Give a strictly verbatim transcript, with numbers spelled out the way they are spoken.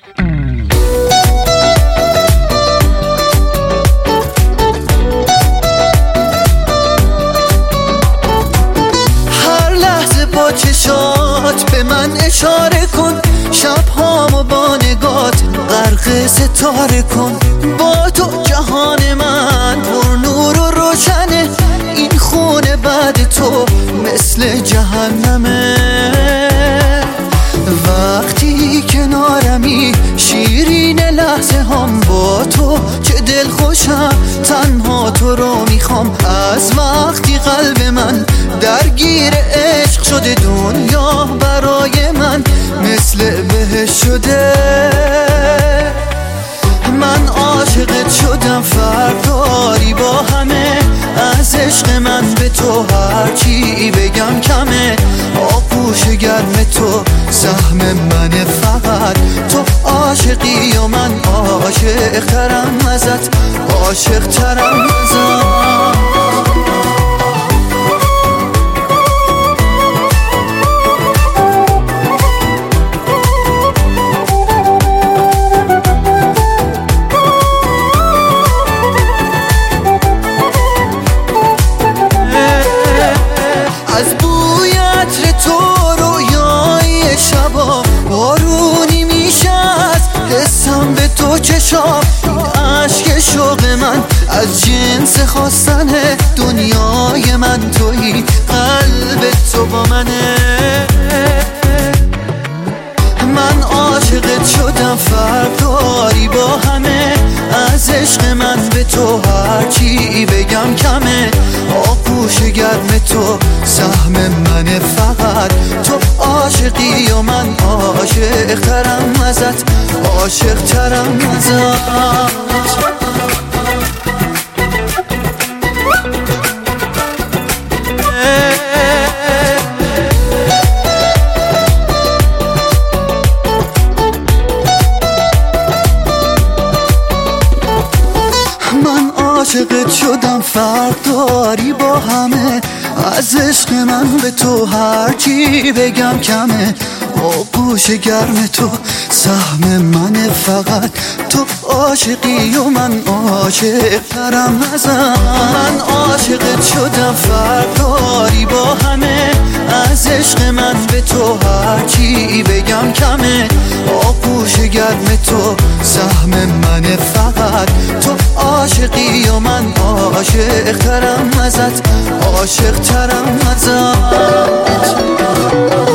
چشات به من اشاره کن، شبهامو با نگات غرق ستاره کن. با تو جهان من پر نور و روشنه، این خونه بعد تو مثل جهنمه. وقتی کنارمی شیرین لحظه هم با تو، چه دل خوشم تنها تو رو میخوام. از وقتی قلب من درگیر عشق شده، دنیا برای من مثل بهش شده. من عاشقت شدم، فرق داری با همه. از عشق من به تو هرچی بگم کمه. آغوش گرم تو سهم منه، فقط تو عاشقی و من عاشق ترم ازت، عاشق ترم ازت. از بوی عطر تو رویای شبا بارونی میشه، از حسم به تو چشام. این عشق شوق من از جنس خواستن دنیای من تویی، قلب تو با منه. من عاشقت شدم، فرق داری با همه. از عشق من به تو هرچی بگم کمه. آغوش گرم تو سهم منه، فقط تو عاشقی و من عاشق ترم ازت، عاشق ترم ازت. عاشقت شدم، فرق داری با همه. از عشق من به تو هرچی بگم کمه. آغوش گرم تو سهم منه، فقط تو عاشقی و من عاشق ترم ازت. من عاشقت شدم، فرق داری با همه. از عشق من به تو هرچی بگم کمه. آغوش گرم تو سهم منه، فقط تو عاشقی و من عاشق ترم ازت، عاشق ترم ازت.